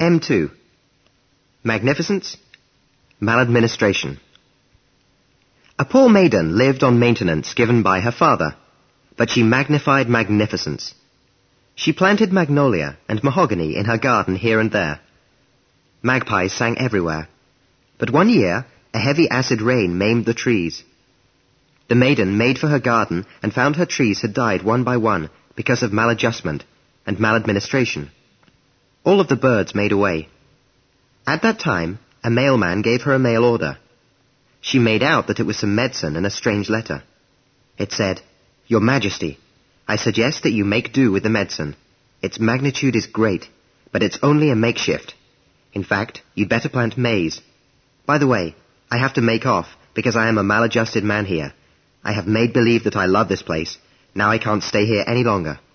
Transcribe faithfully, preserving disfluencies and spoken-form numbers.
M two. Magnificence, maladministration. A poor maiden lived on maintenance given by her father, but she magnified magnificence. She planted magnolia and mahogany in her garden here and there. Magpies sang everywhere, but one year a heavy acid rain maimed the trees. The maiden made for her garden and found her trees had died one by one because of maladjustment and maladministration. All of the birds made away. At that time, a mailman gave her a mail order. She made out that it was some medicine and a strange letter. It said, "Your Majesty, I suggest that you make do with the medicine. Its magnitude is great, but it's only a makeshift. In fact, you'd better plant maize. By the way, I have to make off because I am a maladjusted man here. I have made believe that I love this place. Now I can't stay here any longer."